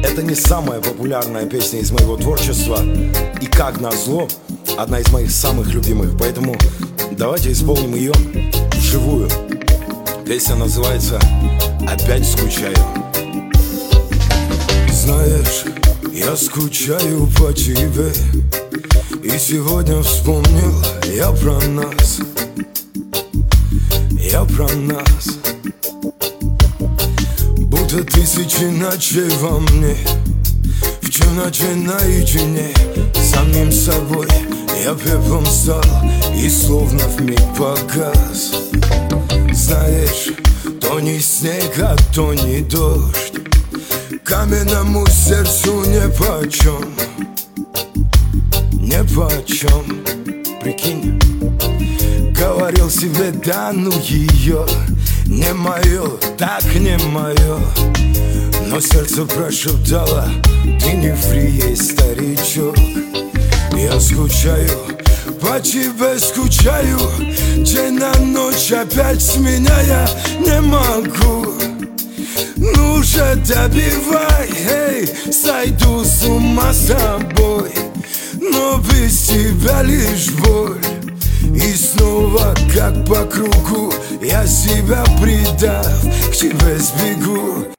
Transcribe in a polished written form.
Это не самая популярная песня из моего творчества, и как назло, одна из моих самых любимых. Поэтому давайте исполним ее вживую. Песня называется «Опять скучаю». Знаешь, я скучаю по тебе, и сегодня вспомнил я про нас. Я про нас. Будто тысячи ночей во мне, в темноте наедине с самим собой. Я пеплом стал и словно вмиг погас. Знаешь, то не снег, а то не дождь, каменному сердцу нипочем, нипочем. Прикинь, говорил себе, да ну ее, не мое, так не мое. Но сердце прошептало, ты не ври ей, старичок. Я скучаю, по тебе скучаю, день на ночь опять с меня я не могу. Ну же добивай, эй, сойду с ума с тобой, но без тебя лишь боль. И снова как по кругу я себя предав, к тебе сбегу.